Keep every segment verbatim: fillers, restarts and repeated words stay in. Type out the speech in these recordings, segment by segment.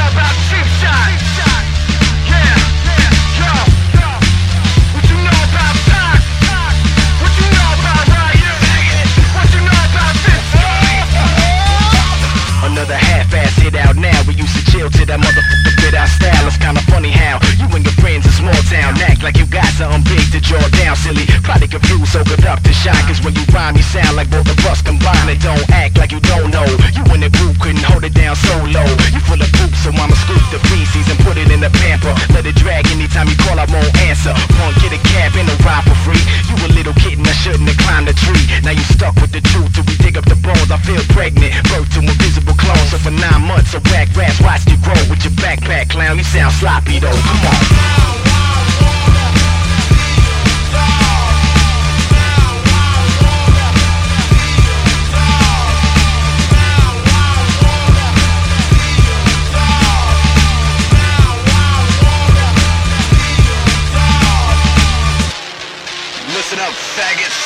know about cheap shot? Yeah, yo, what you know about Pac? What you know about Riot? What you know about this? Another half-ass hit out now. We used to chill to that motherfucker bit our style. It's kinda funny how you and your friends in small town act like you got something big to draw down. Silly, probably confused, so good up to shine. Cause when you rhyme, you sound like both of us combined. And don't act like you don't know. You in the group couldn't hold it down so low. You full of poop, so I'ma scoop the feces and put it in the pamper. Let it drag anytime you call, I won't answer. Punk, get a cab, ain't no ride for free. You a little kitten that shouldn't have climbed the tree. Now you stuck with the truth till we dig up the bones. I feel pregnant, birth to invisible clones. So for nine months, a whack rats watched you grow with your backpack clown. You sound sloppy though, come on. Listen up, faggots.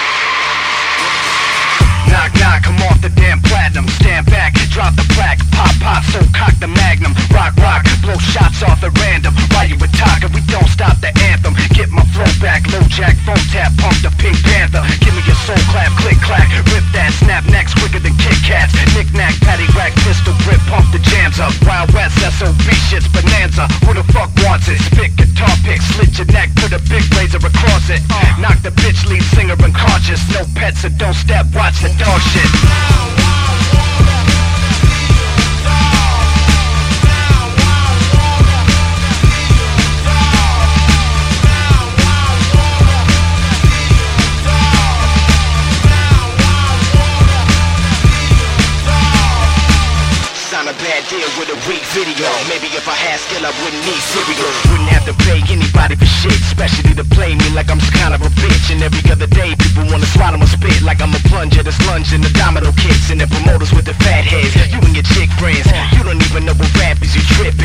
Knock, knock, come off the damn platinum. Stand back, drop the plaque. Pop, pop, so cock the magnum. Rock, rock, blow shots off at random. While you were talking, we don't stop the anthem. Get my flow back, low jack, phone tap, pump the Pink Panther. Give me your soul clap, click, clack. Rip that, snap necks quicker than Kit Kats. Knick, knack, patty, rack, pistol grip, pump the jams up. Wild West, S O B, shit's bonanza. Who the fuck wants it? Spit guitar pick, slit your neck, put a big razor across it. Knock the bitch lead singer unconscious. No pets, so don't step, watch the dog shit. A bad deal with a weak video. Maybe if I had skill I wouldn't need cereal. Wouldn't have to pay anybody for shit, especially to play me like I'm some kind of a bitch. And every other day people wanna swallow my spit like I'm a plunger that's lunging the domino kicks. And the promoters with the fat heads, you and your chick friends, you don't even know what rap is, you tripping.